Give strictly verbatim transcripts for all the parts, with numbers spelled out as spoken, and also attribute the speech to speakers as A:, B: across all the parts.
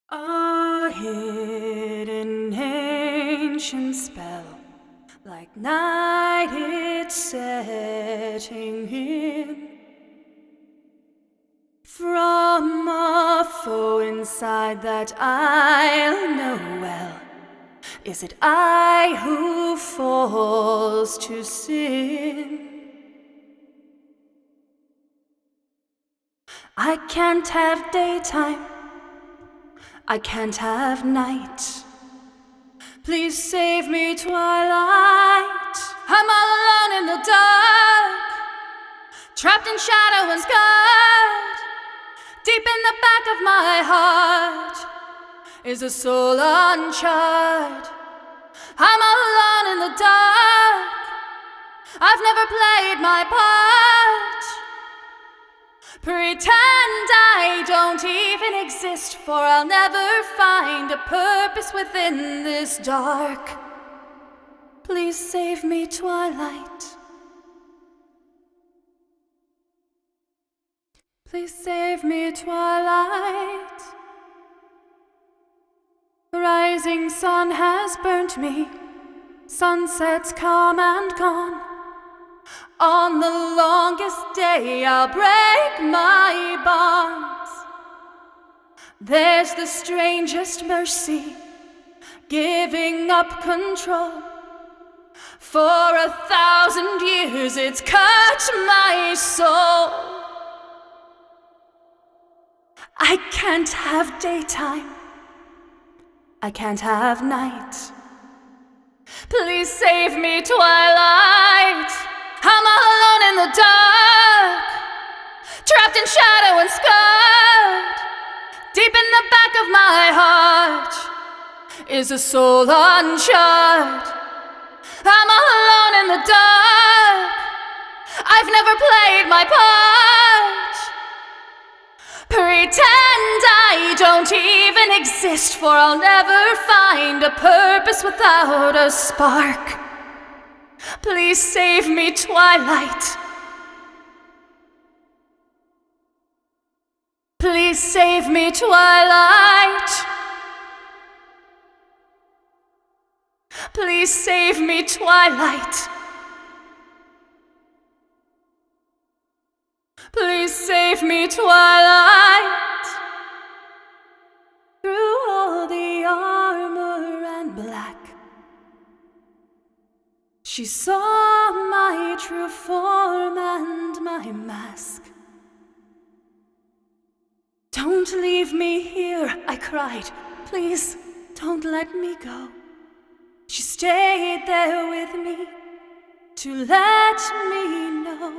A: A hidden ancient spell, like night it's setting in. From a foe inside that I'll know well, is it I who falls to sin? I can't have daytime, I can't have night. Please save me, twilight. I'm all alone in the dark, trapped in shadow and scarred. Deep in the back of my heart is a soul uncharted. I'm all alone in the dark, I've never played my part. Pretend I don't even exist, for I'll never find a purpose within this dark. Please save me, twilight. Please save me, twilight. The rising sun has burnt me, sunset's come and gone. On the longest day I'll break my bonds. There's the strangest mercy, giving up control. For a thousand years it's cut my soul. I can't have daytime, I can't have night. Please save me, twilight. I'm all alone in the dark, trapped in shadow and scarred. Deep in the back of my heart is a soul uncharted. I'm all alone in the dark, I've never played my part. Pretend I don't even exist, for I'll never find a purpose without a spark. Please save me, twilight. Please save me, twilight. Please save me, twilight. Please save me, twilight. Through all the armor and black, she saw my true form and my mask. Don't leave me here, I cried. Please, don't let me go. She stayed there with me to let me know.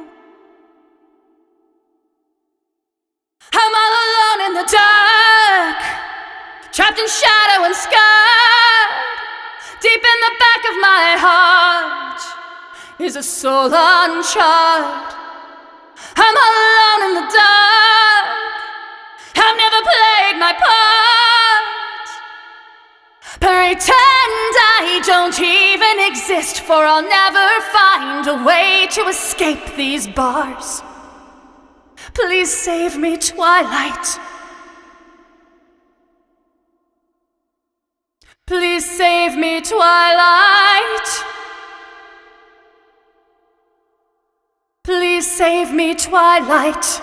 A: I'm all alone in the dark, trapped in shadow and scarred. Deep in the back of my heart is a soul uncharted. I'm all alone in the dark, I've never played my part. Pretend I don't even exist, for I'll never find a way to escape these bars. Please save me, twilight. Please save me, twilight. Please save me, twilight.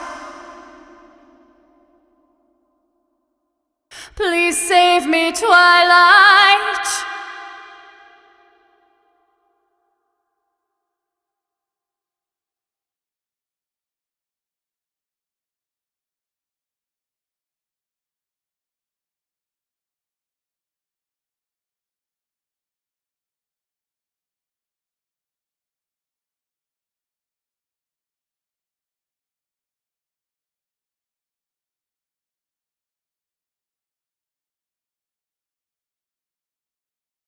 A: Please save me, twilight.